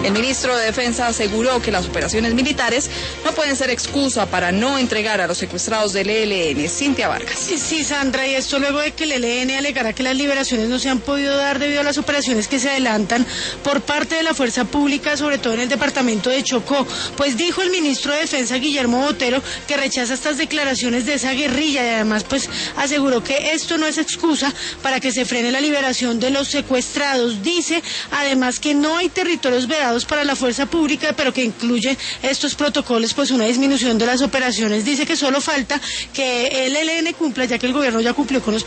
El ministro de Defensa aseguró que las operaciones militares no pueden ser excusa para no entregar a los secuestrados del ELN. Cintia Vargas. Sí, Sandra, y esto luego de que el ELN alegara que las liberaciones no se han podido dar debido a las operaciones que se adelantan por parte de la fuerza pública, sobre todo en el departamento de Chocó. Pues dijo el ministro de Defensa, Guillermo Botero, que rechaza estas declaraciones de esa guerrilla y además pues aseguró que esto no es excusa para que se frene la liberación de los secuestrados. Dice además que no hay territorios vedados para la fuerza pública, pero que incluye estos protocolos pues una disminución de las operaciones. Dice que solo falta que el ELN cumpla, ya que el gobierno ya cumplió con los